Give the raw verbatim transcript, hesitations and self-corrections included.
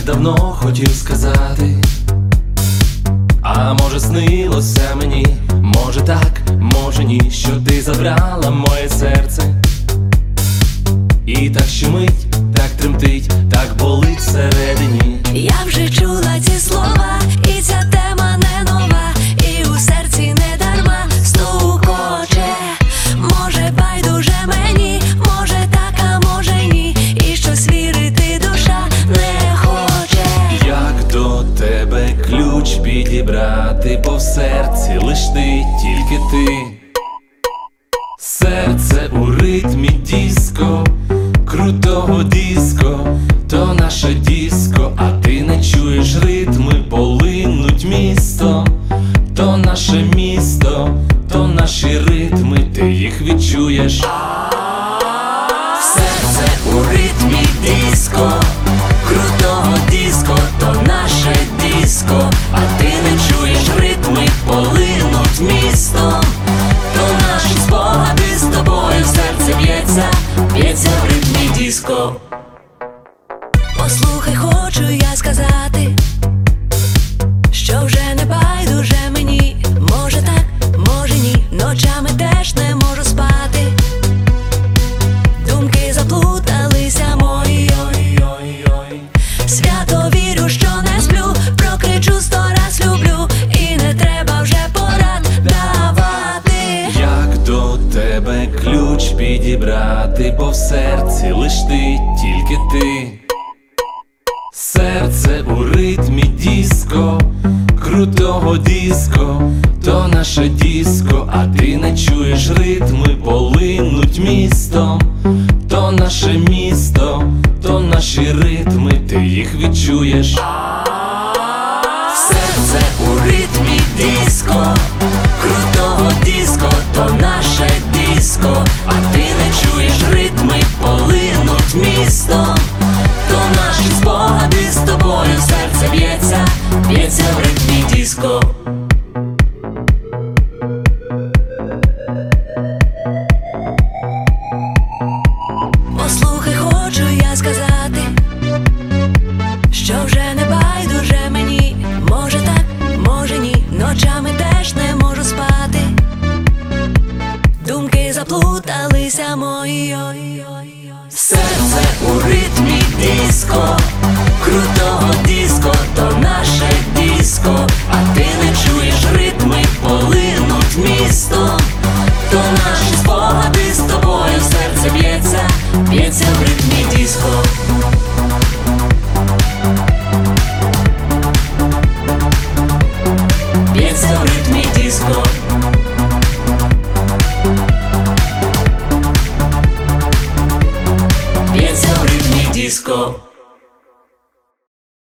так давно хотів сказати. А може снилося мені, може так, може ні, що ти забрала моє серце. І так щемить, так тремтить, так болить всередині. Я вже чула ці слова, і ця тема не нова, і у серці не дарма стукоче. Може байдуже мені, може так, а може ні, і щось вірити душа не хоче. Як до тебе ключ підібрати, бо в серці лиш ти, тільки ти. Серце у ритмі диско, крутого диско, то наше диско, а ти не чуєш ритми, полинуть місто, то наше місто, то наші ритми, ти їх відчуєш. Серце у ритмі диско, крутого диско, то наше диско, а ти не чуєш ритми, полинуть місто, то наші спогади з тобою, серце б'ється, б'ється в ритмі диско. Послухай, хочу я сказати, що вже не байдуже мені, може так, може ні, ночами теж не можу спати. Думки заплуталися мої, ой-ой-ой. Свято вірю, що не сплю, прокричу сто раз люблю, і не треба вже порад давати. Як до тебе ключ підібрати, бо в серці лиш ти, тільки ти. Серце у ритмі диско, крутого диско, то наше диско, а ти не чуєш ритми, полинуть містом, то наше місто, то наші ритми, ти їх відчуєш. Серце у ритмі диско, крутого диско, то наше диско, а ти не чуєш ритми, полинуть містом, то наші спогади з тобою, серце б'ється, б'ється в ритмі диско. Послухай, хочу я сказати, що вже не байдуже мені, може так, може ні, ночами теж не можу спати. Думки заплуталися мої, ой-ой-ой. Серце у ритмі диско, крутого диско, то наше диско, а ти не чуєш ритми, полинуть місто, то наші спогади з тобою, серце б'ється, б'ється в ритмі диско. Б'ється в ритмі диско. Б'ється в ритмі диско.